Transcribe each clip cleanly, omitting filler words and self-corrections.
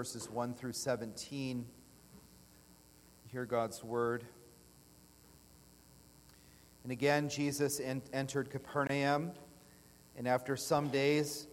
verses 1 through 17. Hear God's word. And again, Jesus entered Capernaum, and after some days,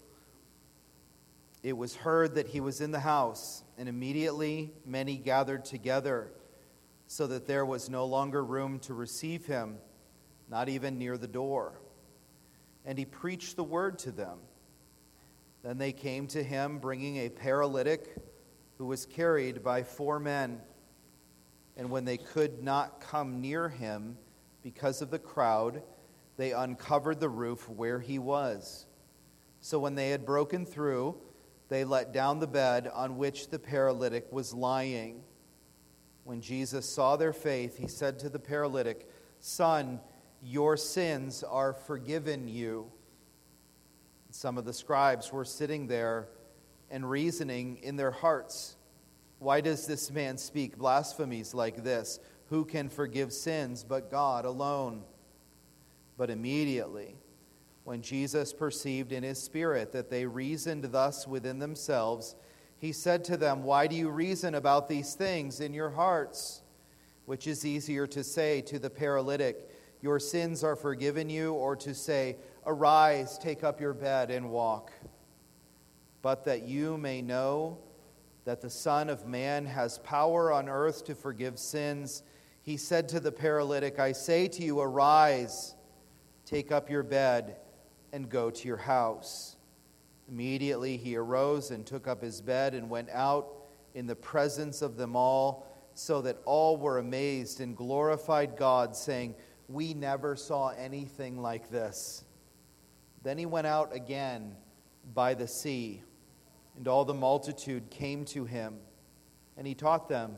it was heard that he was in the house, and immediately many gathered together, so that there was no longer room to receive him, not even near the door. And he preached the word to them. Then they came to him, bringing a paralytic who was carried by 4 men. And when they could not come near him because of the crowd, they uncovered the roof where he was. So when they had broken through, they let down the bed on which the paralytic was lying. When Jesus saw their faith, he said to the paralytic, "Son, your sins are forgiven you." Some of the scribes were sitting there and reasoning in their hearts, "Why does this man speak blasphemies like this? Who can forgive sins but God alone?" But immediately, when Jesus perceived in his spirit that they reasoned thus within themselves, he said to them, "Why do you reason about these things in your hearts? Which is easier to say to the paralytic, 'Your sins are forgiven you,' or to say, 'Arise, take up your bed and walk'? But that you may know that the Son of Man has power on earth to forgive sins, he said to the paralytic, 'I say to you, arise, take up your bed, and go to your house.' Immediately he arose and took up his bed and went out in the presence of them all, so that all were amazed and glorified God, saying, 'We never saw anything like this.' Then he went out again by the sea, and all the multitude came to him, and he taught them.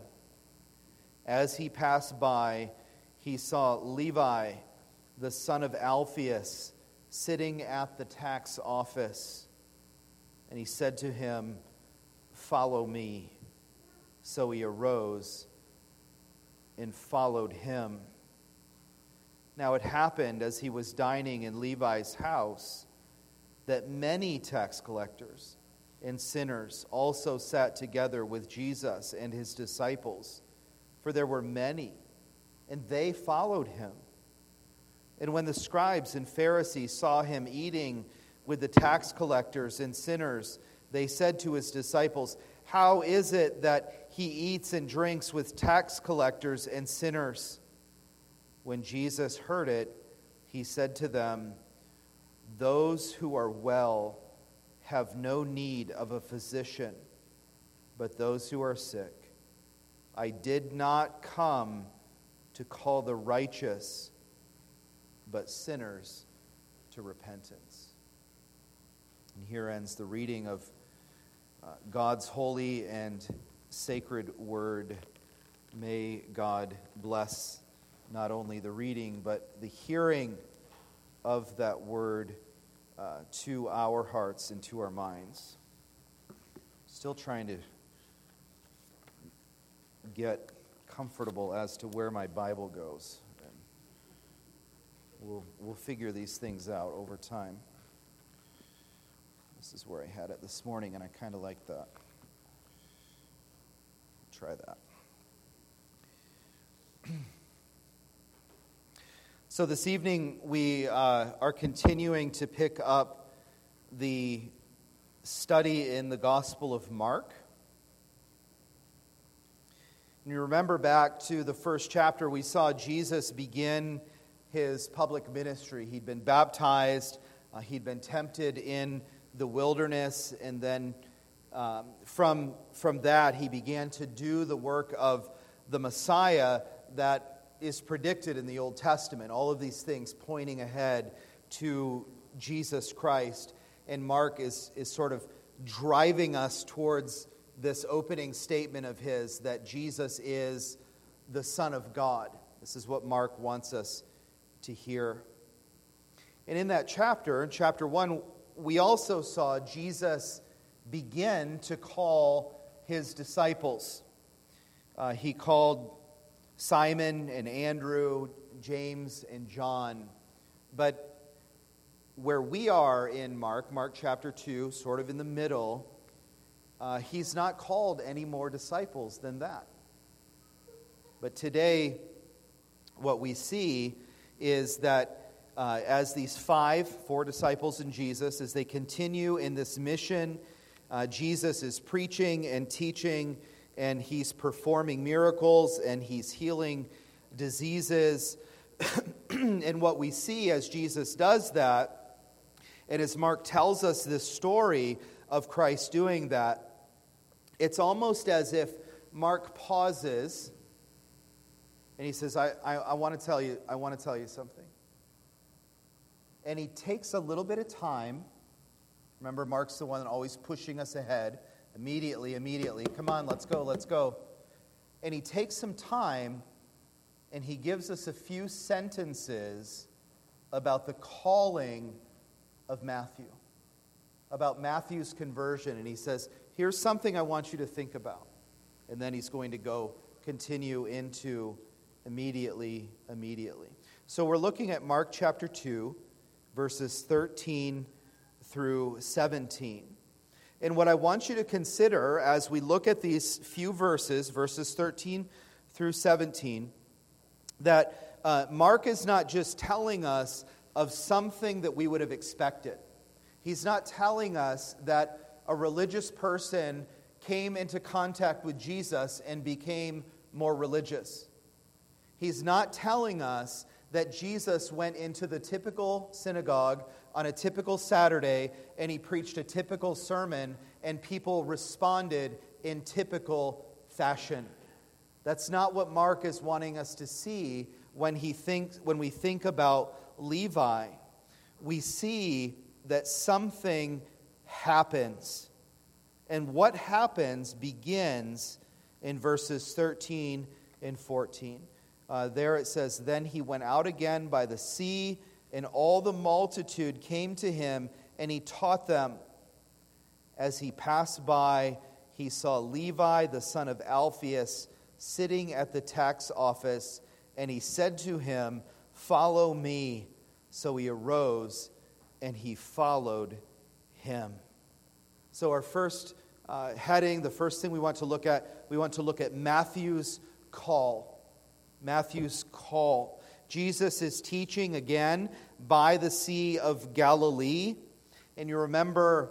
As he passed by, he saw Levi, the son of Alphaeus, sitting at the tax office. And he said to him, 'Follow me.' So he arose and followed him. Now it happened as he was dining in Levi's house that many tax collectors and sinners also sat together with Jesus and his disciples, for there were many, and they followed him. And when the scribes and Pharisees saw him eating with the tax collectors and sinners, they said to his disciples, 'How is it that he eats and drinks with tax collectors and sinners?' When Jesus heard it, he said to them, 'Those who are well have no need of a physician, but those who are sick. I did not come to call the righteous, but sinners to repentance.'" And here ends the reading of God's holy and sacred word. May God bless not only the reading, but the hearing of that word to our hearts and to our minds. Still trying to get comfortable as to where my Bible goes. And we'll figure these things out over time. This is where I had it this morning, and I kind of like that. Try that. So this evening we are continuing to pick up the study in the Gospel of Mark. And you remember back to the first chapter, we saw Jesus begin his public ministry. He'd been baptized, he'd been tempted in the wilderness, and then from that he began to do the work of the Messiah that is predicted in the Old Testament. All of these things pointing ahead to Jesus Christ. And Mark is sort of driving us towards this opening statement of his that Jesus is the Son of God. This is what Mark wants us to hear. And in that chapter, in chapter 1, we also saw Jesus begin to call his disciples. He called Simon and Andrew, James and John. But where we are in Mark chapter 2, sort of in the middle, he's not called any more disciples than that. But today, what we see is that as these four disciples in Jesus, as they continue in this mission, Jesus is preaching and teaching, and he's performing miracles, and he's healing diseases. And what we see as Jesus does that, and as Mark tells us this story of Christ doing that, it's almost as if Mark pauses and he says, I want to tell you something. And he takes a little bit of time. Remember, Mark's the one always pushing us ahead. Immediately. Come on, let's go. And he takes some time and he gives us a few sentences about the calling of Matthew, about Matthew's conversion. And he says, here's something I want you to think about. And then he's going to continue into immediately. So we're looking at Mark chapter 2, verses 13 through 17. And what I want you to consider as we look at these few verses 13 through 17, that Mark is not just telling us of something that we would have expected. He's not telling us that a religious person came into contact with Jesus and became more religious. He's not telling us that Jesus went into the typical synagogue on a typical Saturday and he preached a typical sermon and people responded in typical fashion. That's not what Mark is wanting us to see when we think about Levi. We see that something happens. And what happens begins in verses 13 and 14. There it says, "Then he went out again by the sea, and all the multitude came to him, and he taught them. As he passed by, he saw Levi, the son of Alphaeus, sitting at the tax office, and he said to him, 'Follow me.' So he arose, and he followed him." So our first heading, the first thing we want to look at Matthew's call. Matthew's call. Jesus is teaching again by the Sea of Galilee. And you remember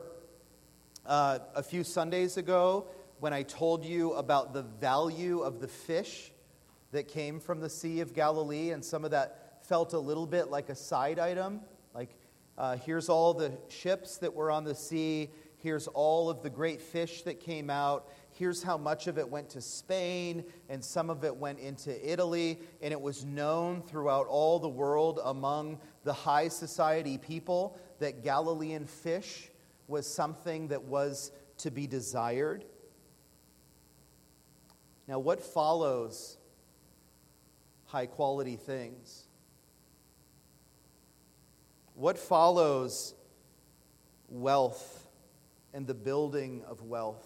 a few Sundays ago when I told you about the value of the fish that came from the Sea of Galilee, and some of that felt a little bit like a side item. Like, here's all the ships that were on the sea. Here's all of the great fish that came out. Here's how much of it went to Spain, and some of it went into Italy, and it was known throughout all the world among the high society people that Galilean fish was something that was to be desired. Now, what follows high quality things? What follows wealth and the building of wealth?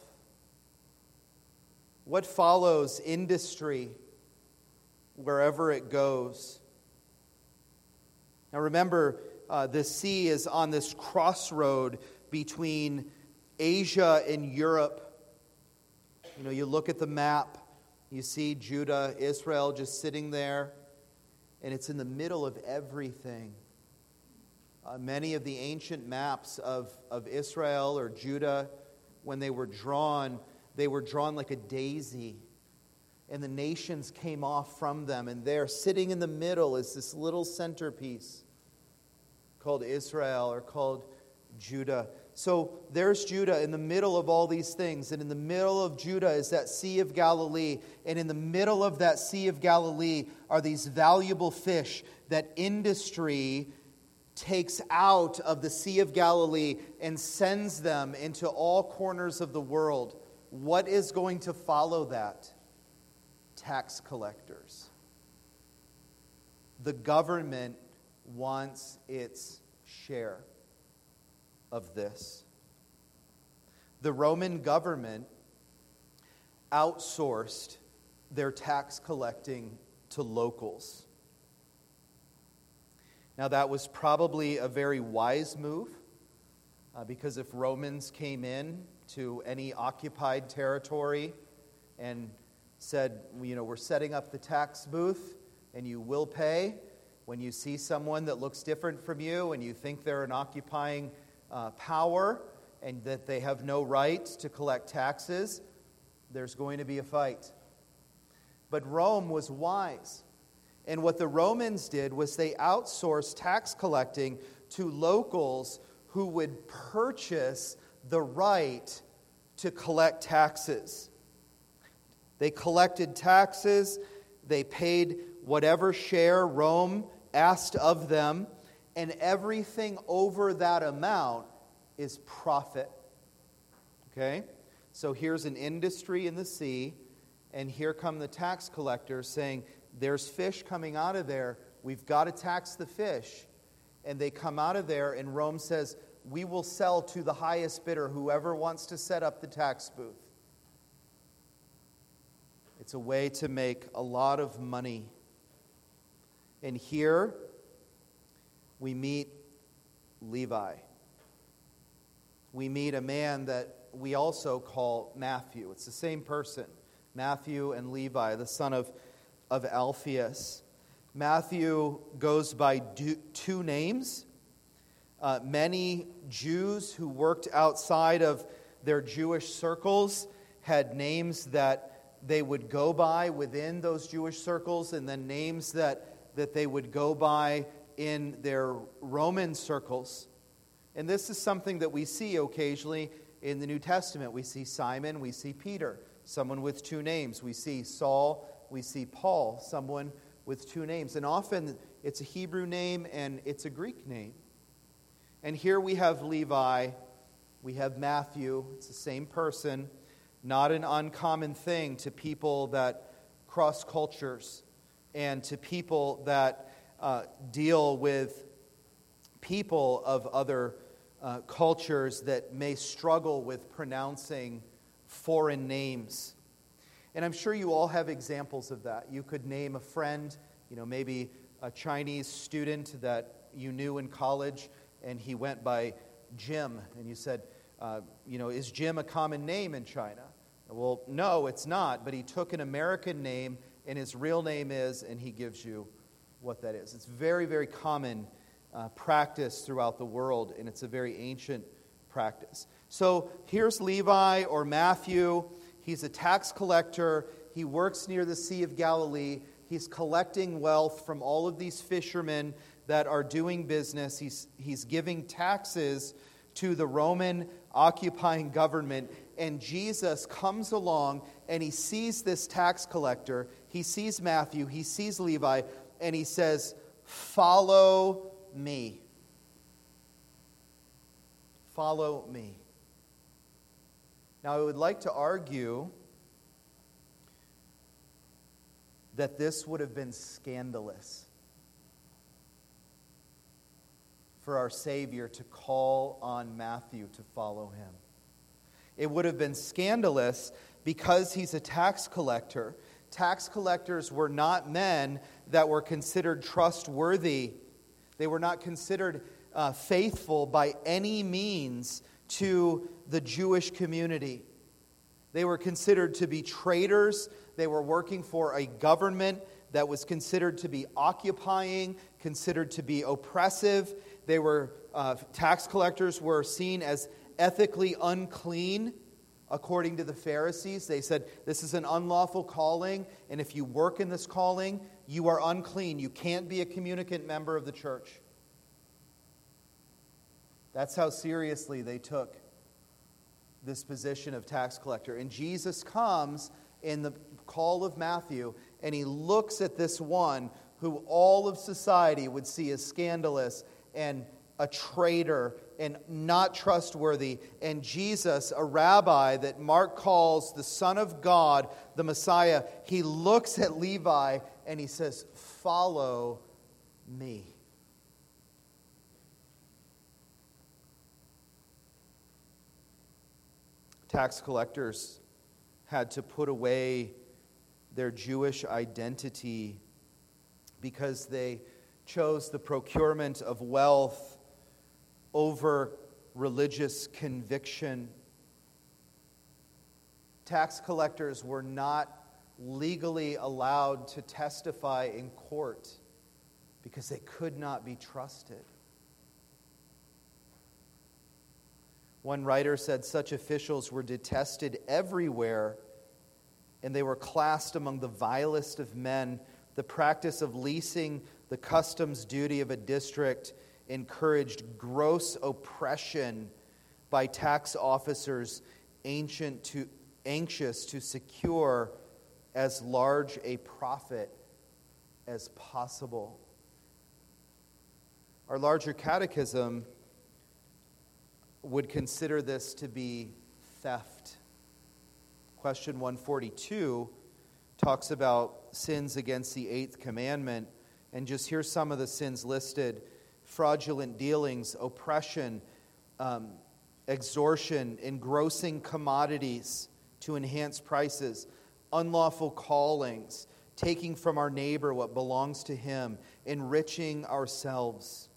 What follows industry wherever it goes? Now remember, the sea is on this crossroad between Asia and Europe. You know, you look at the map, you see Judah, Israel just sitting there, and it's in the middle of everything. Many of the ancient maps of Israel or Judah, when they were drawn like a daisy. And the nations came off from them. And there, sitting in the middle, is this little centerpiece called Israel or called Judah. So there's Judah in the middle of all these things. And in the middle of Judah is that Sea of Galilee. And in the middle of that Sea of Galilee are these valuable fish that industry takes out of the Sea of Galilee and sends them into all corners of the world. What is going to follow that? Tax collectors. The government wants its share of this. The Roman government outsourced their tax collecting to locals. Now, that was probably a very wise move, because if Romans came in to any occupied territory and said, we're setting up the tax booth and you will pay. When you see someone that looks different from you and you think they're an occupying power and that they have no right to collect taxes, there's going to be a fight. But Rome was wise. And what the Romans did was they outsourced tax collecting to locals who would purchase the right to collect taxes. They collected taxes, they paid whatever share Rome asked of them, and everything over that amount is profit. Okay? So here's an industry in the sea, and here come the tax collectors saying, there's fish coming out of there, we've got to tax the fish. And they come out of there, and Rome says, we will sell to the highest bidder, whoever wants to set up the tax booth. It's a way to make a lot of money. And here we meet Levi. We meet a man that we also call Matthew. It's the same person, Matthew and Levi, the son of Alphaeus. Matthew goes by two names. Many Jews who worked outside of their Jewish circles had names that they would go by within those Jewish circles, and then names that they would go by in their Roman circles. And this is something that we see occasionally in the New Testament. We see Simon, we see Peter, someone with two names. We see Saul, we see Paul, someone with two names. And often it's a Hebrew name and it's a Greek name. And here we have Levi, we have Matthew, it's the same person. Not an uncommon thing to people that cross cultures and to people that deal with people of other cultures that may struggle with pronouncing foreign names. And I'm sure you all have examples of that. You could name a friend, maybe a Chinese student that you knew in college, and he went by Jim, and you said, is Jim a common name in China? Well, no, it's not, but he took an American name, and his real name is, and he gives you what that is. It's very, very common practice throughout the world, and it's a very ancient practice. So here's Levi or Matthew. He's a tax collector. He works near the Sea of Galilee. He's collecting wealth from all of these fishermen that are doing business. He's giving taxes to the Roman occupying government. And Jesus comes along and he sees this tax collector. He sees Matthew. He sees Levi. And he says, "Follow me. Follow me." Now, I would like to argue that this would have been scandalous for our Savior to call on Matthew to follow him. It would have been scandalous because he's a tax collector. Tax collectors were not men that were considered trustworthy. They were not considered faithful by any means to the Jewish community. They were considered to be traitors. They were working for a government that was considered to be occupying, considered to be oppressive. They were tax collectors were seen as ethically unclean, according to the Pharisees. They said, this is an unlawful calling, and if you work in this calling, you are unclean. You can't be a communicant member of the church. That's how seriously they took this position of tax collector. And Jesus comes in the call of Matthew, and he looks at this one who all of society would see as scandalous and a traitor and not trustworthy. And Jesus, a rabbi that Mark calls the Son of God, the Messiah, he looks at Levi and he says, "Follow me." Tax collectors had to put away their Jewish identity because they chose the procurement of wealth over religious conviction. Tax collectors were not legally allowed to testify in court because they could not be trusted. One writer said such officials were detested everywhere, and they were classed among the vilest of men. The practice of leasing the customs duty of a district encouraged gross oppression by tax officers anxious to secure as large a profit as possible. Our larger catechism would consider this to be theft. Question 142 talks about sins against the eighth commandment, and just here's some of the sins listed: fraudulent dealings, oppression, extortion, engrossing commodities to enhance prices, unlawful callings, taking from our neighbor what belongs to him, enriching ourselves.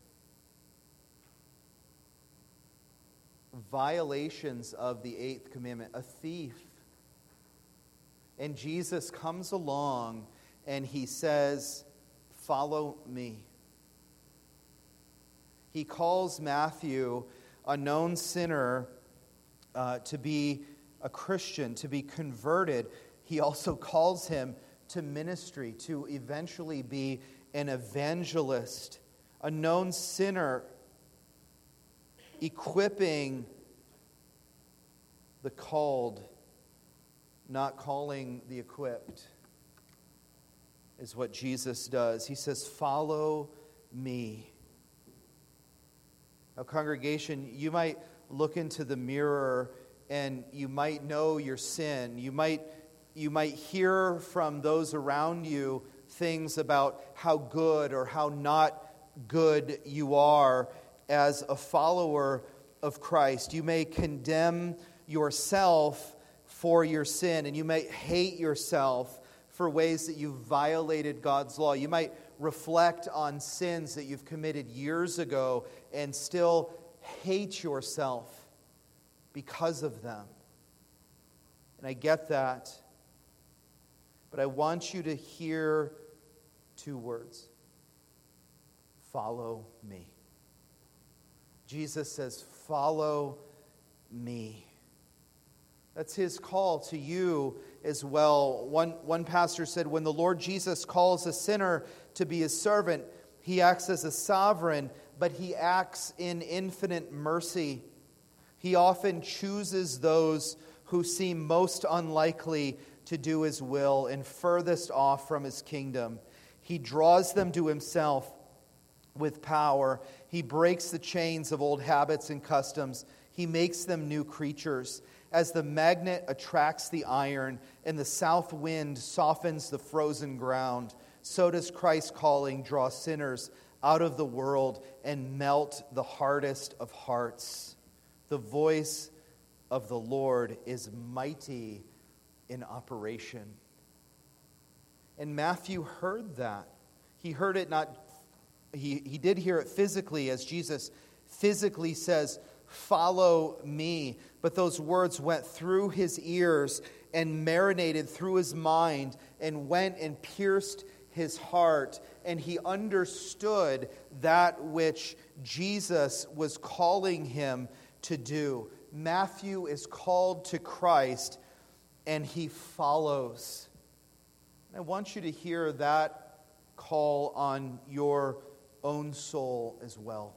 Violations of the eighth commandment, a thief. And Jesus comes along and he says, "Follow me." He calls Matthew, a known sinner, to be a Christian, to be converted. He also calls him to ministry, to eventually be an evangelist, a known sinner, equipping the called, not calling the equipped, is what Jesus does. He says, "Follow me." Now, congregation, you might look into the mirror and you might know your sin. You might hear from those around you things about how good or how not good you are as a follower of Christ. You may condemn yourself for your sin, and you may hate yourself for ways that you've violated God's law. You might reflect on sins that you've committed years ago and still hate yourself because of them. And I get that. But I want you to hear two words: follow me. Jesus says, "Follow me." That's his call to you as well. One pastor said, when the Lord Jesus calls a sinner to be his servant, he acts as a sovereign, but he acts in infinite mercy. He often chooses those who seem most unlikely to do his will and furthest off from his kingdom. He draws them to himself with power. He breaks the chains of old habits and customs. He makes them new creatures. As the magnet attracts the iron and the south wind softens the frozen ground, so does Christ's calling draw sinners out of the world and melt the hardest of hearts. The voice of the Lord is mighty in operation. And Matthew heard that. He heard it not. He did hear it physically, as Jesus physically says, "Follow me." But those words went through his ears and marinated through his mind and went and pierced his heart. And he understood that which Jesus was calling him to do. Matthew is called to Christ and he follows. I want you to hear that call on your own soul as well.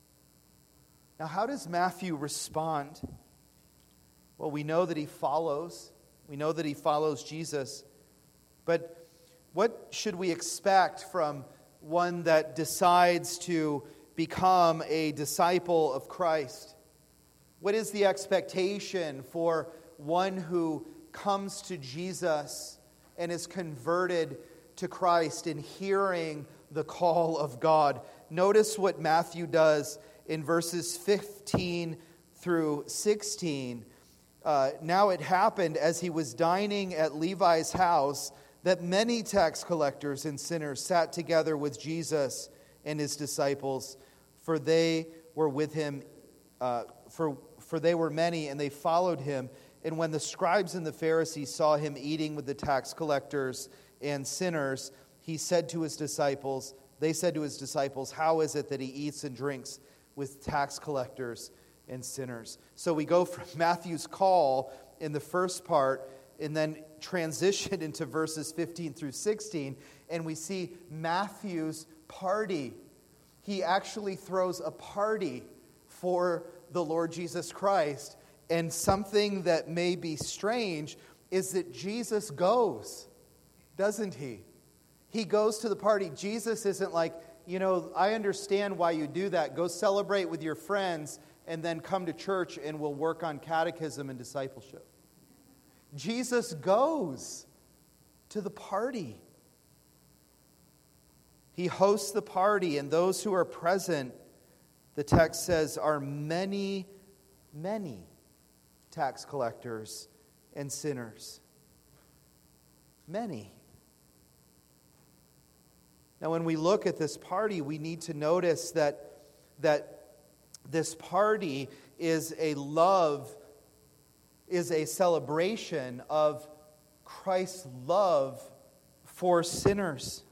Now, how does Matthew respond? Well, we know that he follows. We know that he follows Jesus. But what should we expect from one that decides to become a disciple of Christ? What is the expectation for one who comes to Jesus and is converted to Christ in hearing the call of God? Notice what Matthew does in verses 15 through 16. Now it happened as he was dining at Levi's house that many tax collectors and sinners sat together with Jesus and his disciples, for they were with him, for they were many, and they followed him. And when the scribes and the Pharisees saw him eating with the tax collectors and sinners, they said to his disciples, how is it that he eats and drinks with tax collectors and sinners? So we go from Matthew's call in the first part and then transition into verses 15 through 16, and we see Matthew's party. He actually throws a party for the Lord Jesus Christ. And something that may be strange is that Jesus goes, doesn't he? He goes to the party. Jesus isn't like, I understand why you do that. Go celebrate with your friends and then come to church and we'll work on catechism and discipleship. Jesus goes to the party. He hosts the party, and those who are present, the text says, are many, many tax collectors and sinners. Many. Now, when we look at this party, we need to notice that this party is a celebration of Christ's love for sinners.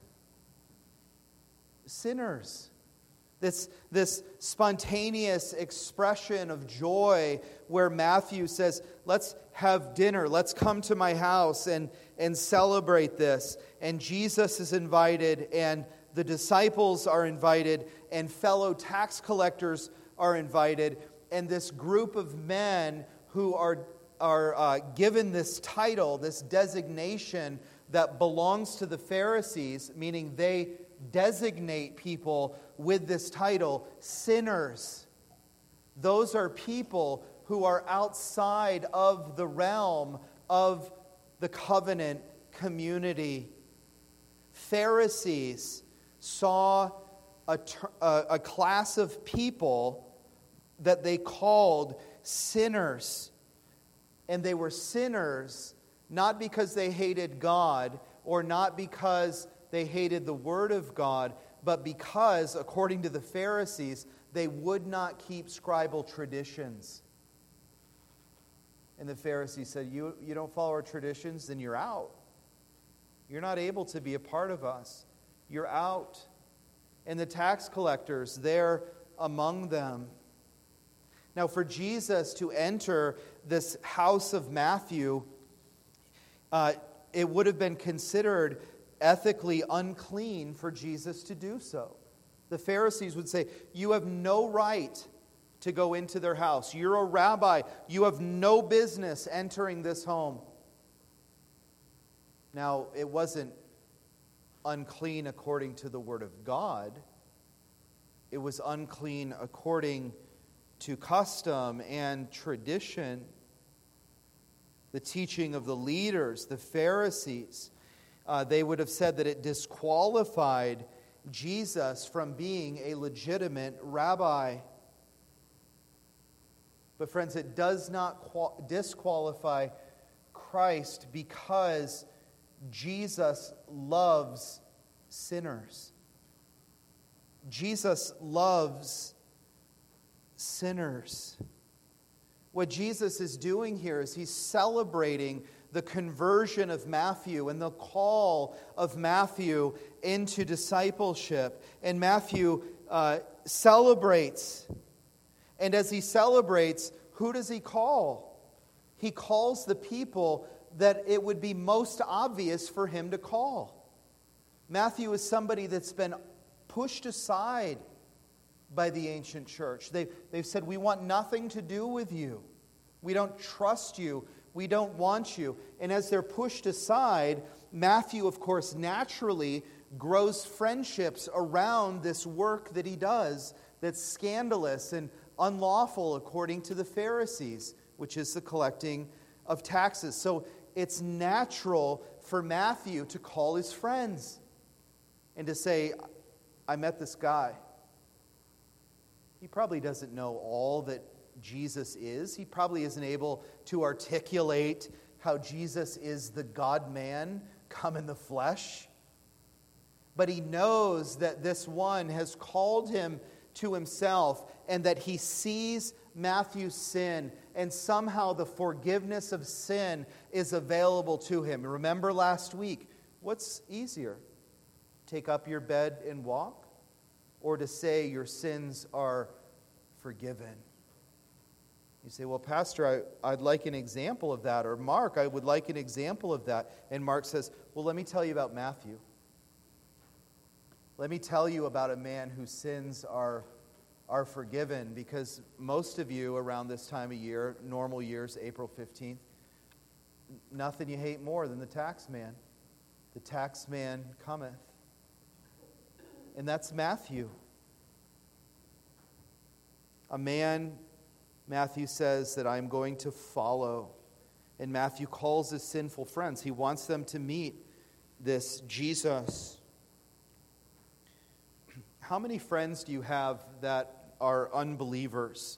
Sinners. This spontaneous expression of joy where Matthew says, let's have dinner, let's come to my house and celebrate this. And Jesus is invited, and the disciples are invited, and fellow tax collectors are invited. And this group of men who are given this title, this designation that belongs to the Pharisees, meaning they designate people with this title, sinners. Those are people who are outside of the realm of the covenant community. Pharisees saw a class of people that they called sinners. And they were sinners not because they hated God or not because they hated the Word of God, but because, according to the Pharisees, they would not keep scribal traditions. And the Pharisees said, you don't follow our traditions, then you're out. You're not able to be a part of us. You're out. And the tax collectors, they're among them. Now, for Jesus to enter this house of Matthew, it would have been considered ethically unclean for Jesus to do so. The Pharisees would say, you have no right to go into their house. You're a rabbi. You have no business entering this home. Now, it wasn't unclean according to the Word of God. It was unclean according to custom and tradition. The teaching of the leaders, the Pharisees, they would have said that it disqualified Jesus from being a legitimate rabbi. But friends, it does not disqualify Christ because Jesus loves sinners. Jesus loves sinners. What Jesus is doing here is he's celebrating the conversion of Matthew and the call of Matthew into discipleship. And Matthew celebrates. And as he celebrates, who does he call? He calls the people that it would be most obvious for him to call. Matthew is somebody that's been pushed aside by the ancient church. They've said, we want nothing to do with you. We don't trust you. We don't want you. And as they're pushed aside, Matthew, of course, naturally grows friendships around this work that he does that's scandalous and unlawful according to the Pharisees, which is the collecting of taxes. So it's natural for Matthew to call his friends and to say, I met this guy. He probably doesn't know all that Jesus is. He probably isn't able to articulate how Jesus is the God-man come in the flesh. But he knows that this one has called him to himself and that he sees Matthew's sin, and somehow the forgiveness of sin is available to him. Remember last week, what's easier? Take up your bed and walk? Or to say your sins are forgiven? You say, well, Pastor, I'd like an example of that. Or Mark, I would like an example of that. And Mark says, well, let me tell you about Matthew. Let me tell you about a man whose sins are forgiven, because most of you around this time of year, normal years, April 15th, nothing you hate more than the tax man. The tax man cometh. And that's Matthew. A man, Matthew says, that I'm going to follow. And Matthew calls his sinful friends. He wants them to meet this Jesus. How many friends do you have that are unbelievers?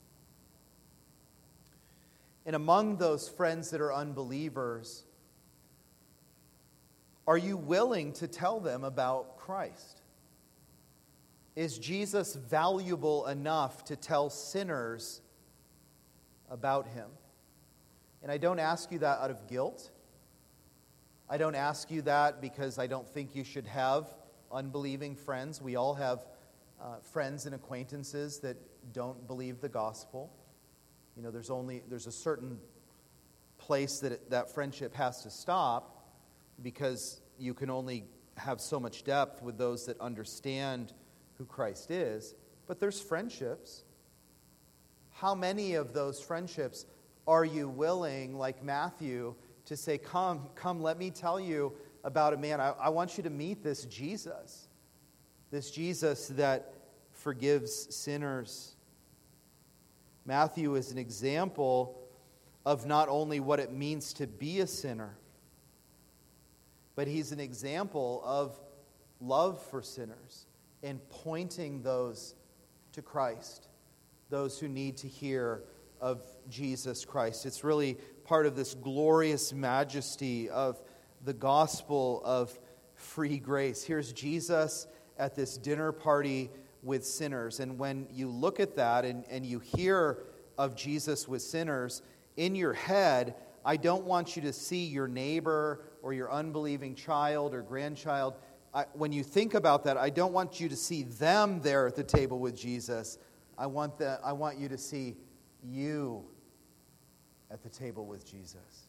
And among those friends that are unbelievers, are you willing to tell them about Christ? Is Jesus valuable enough to tell sinners about him? And I don't ask you that out of guilt. I don't ask you that because I don't think you should have unbelieving friends. We all have friends and acquaintances that don't believe the gospel. You know, there's a certain place that friendship has to stop, because you can only have so much depth with those that understand who Christ is. But there's friendships. How many of those friendships are you willing, like Matthew, to say, come, let me tell you about a man. I want you to meet this Jesus that forgives sinners. Matthew is an example of not only what it means to be a sinner, but he's an example of love for sinners and pointing those to Christ, those who need to hear of Jesus Christ. It's really part of this glorious majesty of the gospel of free grace. Here's Jesus at this dinner party with sinners. And when you look at that and you hear of Jesus with sinners, in your head, I don't want you to see your neighbor or your unbelieving child or grandchild. When you think about that, I don't want you to see them there at the table with Jesus. I want you to see you at the table with Jesus.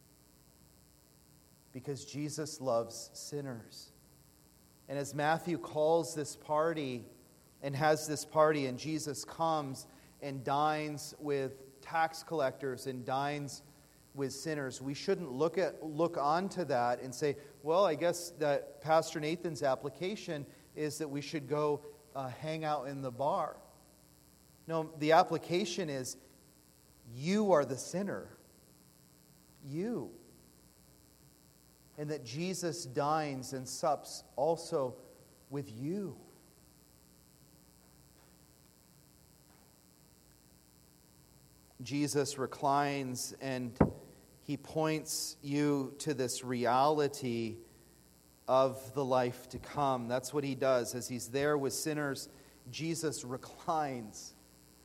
Because Jesus loves sinners. And as Matthew calls this party and has this party, and Jesus comes and dines with tax collectors and dines with sinners, we shouldn't look onto that and say, well, I guess that Pastor Nathan's application is that we should go hang out in the bar. No, the application is, you are the sinner. You. And that Jesus dines and sups also with you. Jesus reclines and he points you to this reality of the life to come. That's what he does. As he's there with sinners, Jesus reclines.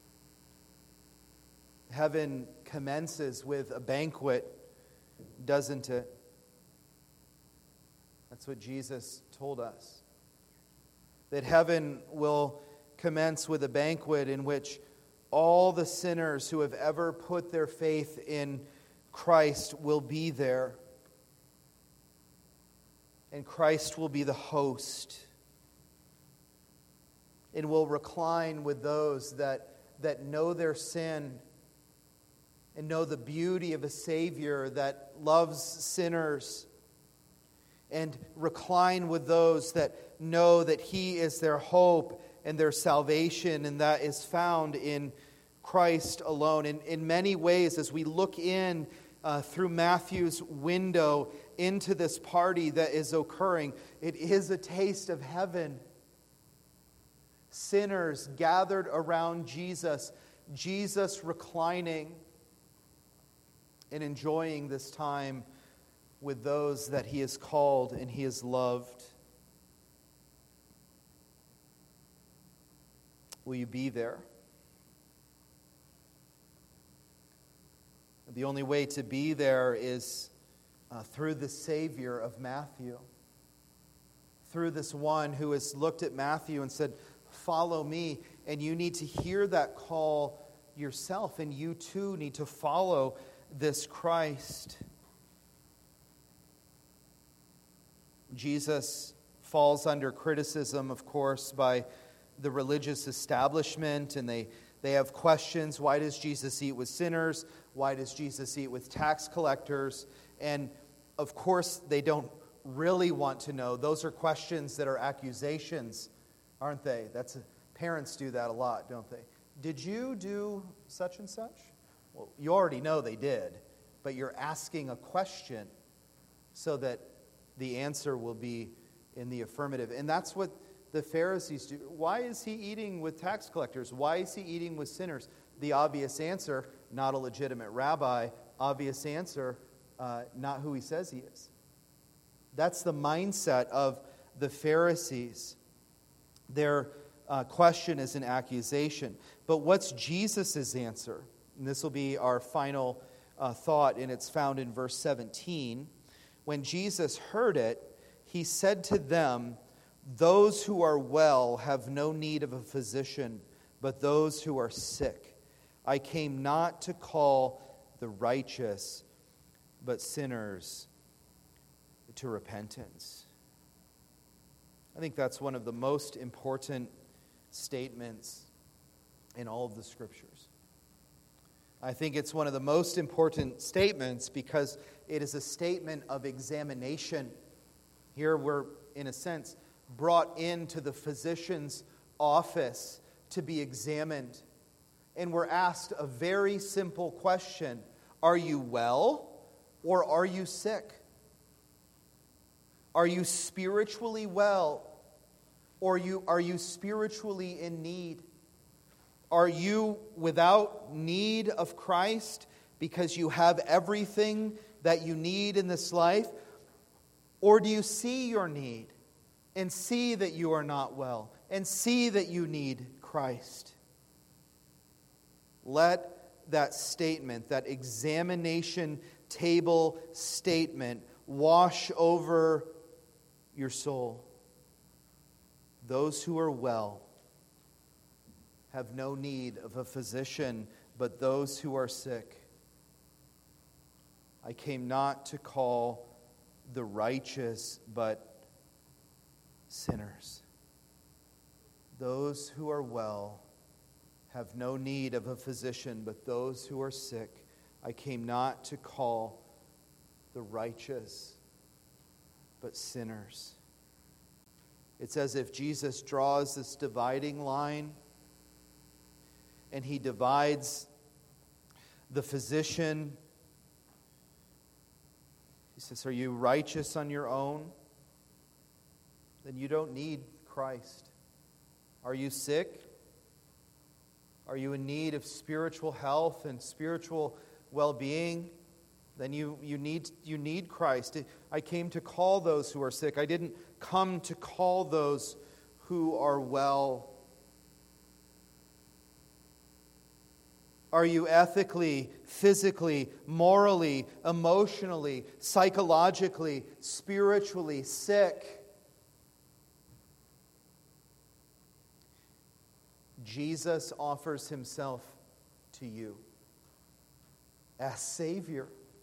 Heaven commences with a banquet, doesn't it? That's what Jesus told us. That heaven will commence with a banquet in which all the sinners who have ever put their faith in Christ will be there. And Christ will be the host. And will recline with those that know their sin and know the beauty of a Savior that loves sinners. And recline with those that know that He is their hope and their salvation, and that is found in Christ alone. In many ways, as we look in through Matthew's window into this party that is occurring, it is a taste of heaven. Sinners gathered around Jesus, Jesus reclining and enjoying this time with those that He has called and He has loved. Will you be there? The only way to be there is through the Savior of Matthew. Through this one who has looked at Matthew and said, "Follow me." And you need to hear that call yourself, and you too need to follow this Christ. Jesus falls under criticism, of course, by the religious establishment, and they have questions. Why does Jesus eat with sinners? Why does Jesus eat with tax collectors? And of course, they don't really want to know. Those are questions that are accusations, aren't they? Parents do that a lot, don't they? Did you do such and such? Well, you already know they did, but you're asking a question so that the answer will be in the affirmative. And that's what the Pharisees do. Why is he eating with tax collectors? Why is he eating with sinners? The obvious answer, not a legitimate rabbi. Obvious answer, not who he says he is. That's the mindset of the Pharisees. Their question is an accusation. But what's Jesus' answer? And this will be our final thought, and it's found in verse 17. When Jesus heard it, he said to them, "Those who are well have no need of a physician, but those who are sick. I came not to call the righteous, but sinners to repentance." I think that's one of the most important statements in all of the Scriptures. I think it's one of the most important statements because it is a statement of examination. Here we're, in a sense, brought into the physician's office to be examined. And we're asked a very simple question: are you well or are you sick? Are you spiritually well or are you spiritually in need? Are you without need of Christ because you have everything that you need in this life? Or do you see your need and see that you are not well and see that you need Christ? Let that statement, that examination table statement, wash over your soul. Those who are well have no need of a physician, but those who are sick. I came not to call the righteous, but sinners. Those who are well have no need of a physician, but those who are sick. I came not to call the righteous, but sinners. It's as if Jesus draws this dividing line, and he divides the physician. He says, "Are you righteous on your own? Then you don't need Christ. Are you sick? Are you in need of spiritual health and spiritual well-being? Then you need Christ. I came to call those who are sick. I didn't come to call those who are well." Are you ethically, physically, morally, emotionally, psychologically, spiritually sick? Jesus offers himself to you as Savior.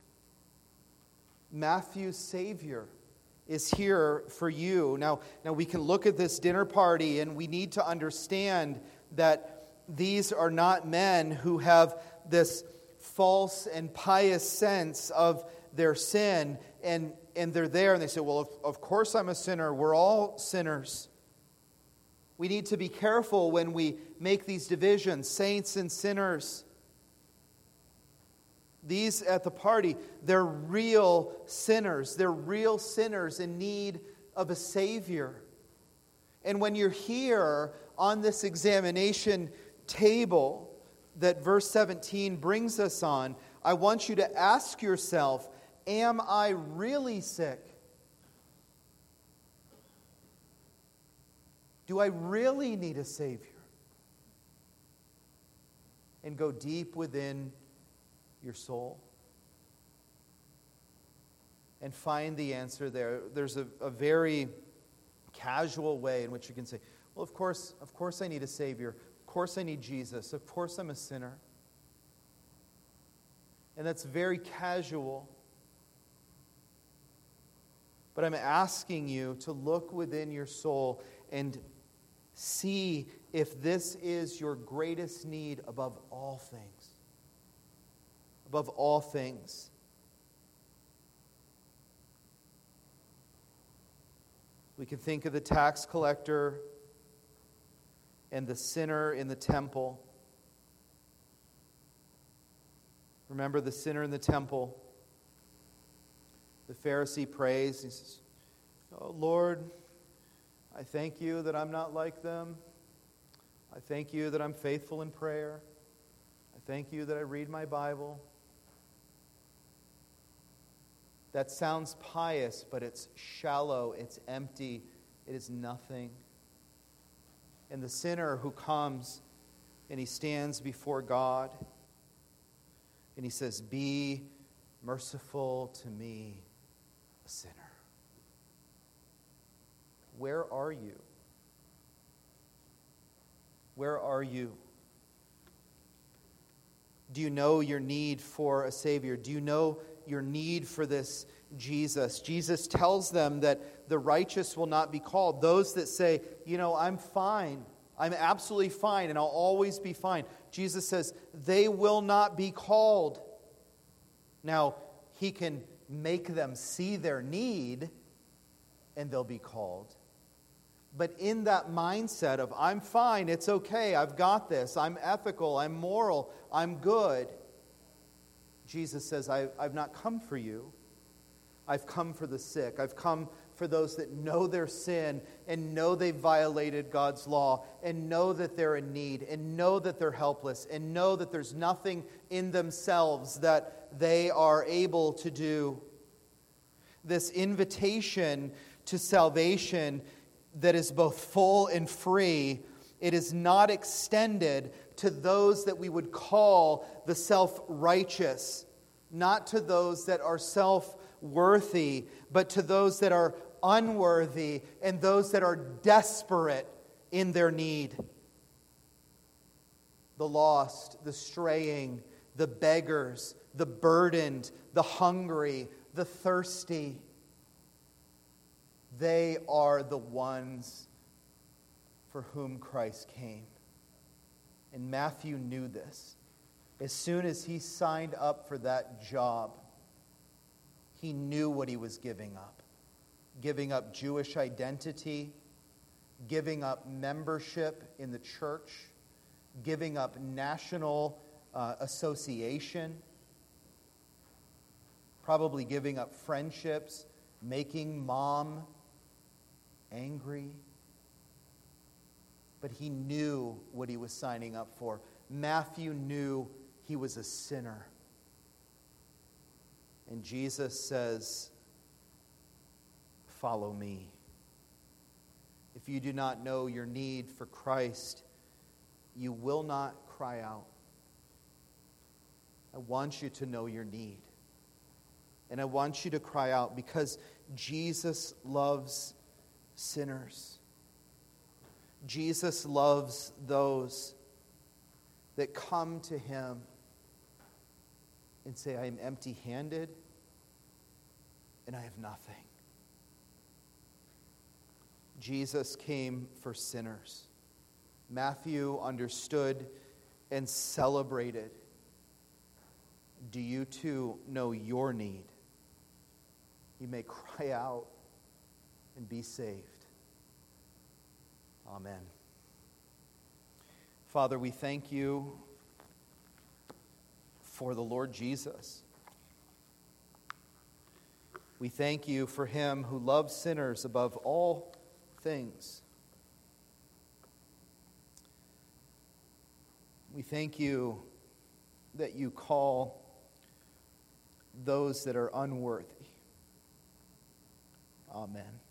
Matthew's Savior is here for you. Now we can look at this dinner party and we need to understand that these are not men who have this false and pious sense of their sin, and they're there and they say, "Well, of course I'm a sinner. We're all sinners." We need to be careful when we make these divisions, saints and sinners. These at the party, they're real sinners. They're real sinners in need of a Savior. And when you're here on this examination table that verse 17 brings us on, I want you to ask yourself, am I really sick? Do I really need a Savior? And go deep within your soul. and find the answer there. There's a very casual way in which you can say, well, of course I need a Savior. Of course I need Jesus. Of course I'm a sinner. And that's very casual. But I'm asking you to look within your soul and see if this is your greatest need above all things. Above all things. We can think of the tax collector and the sinner in the temple. Remember the sinner in the temple. The Pharisee prays. He says, "Oh Lord, I thank you that I'm not like them. I thank you that I'm faithful in prayer. I thank you that I read my Bible." That sounds pious, but it's shallow, it's empty, it is nothing. And the sinner who comes and he stands before God and he says, "Be merciful to me, a sinner." Where are you? Where are you? Do you know your need for a Savior? Do you know your need for this Jesus? Jesus tells them that the righteous will not be called. Those that say, I'm fine. I'm absolutely fine and I'll always be fine. Jesus says, they will not be called. Now, he can make them see their need and they'll be called. But in that mindset of, I'm fine, it's okay, I've got this, I'm ethical, I'm moral, I'm good, Jesus says, I've not come for you. I've come for the sick. I've come for those that know their sin and know they've violated God's law and know that they're in need and know that they're helpless and know that there's nothing in themselves that they are able to do. This invitation to salvation that is both full and free, it is not extended to those that we would call the self-righteous, not to those that are self-worthy, but to those that are unworthy and those that are desperate in their need. The lost, the straying, the beggars, the burdened, the hungry, the thirsty. They are the ones for whom Christ came. And Matthew knew this. As soon as he signed up for that job, he knew what he was giving up. Giving up Jewish identity, giving up membership in the church, giving up national association, probably giving up friendships, making mom angry. But he knew what he was signing up for. Matthew knew he was a sinner. And Jesus says, "Follow me." If you do not know your need for Christ, you will not cry out. I want you to know your need. And I want you to cry out because Jesus loves sinners. Jesus loves those that come to him and say, I am empty-handed and I have nothing. Jesus came for sinners. Matthew understood and celebrated. Do you too know your need? You may cry out and be saved. Amen. Father, we thank you for the Lord Jesus. We thank you for him who loves sinners above all things. We thank you that you call those that are unworthy. Amen.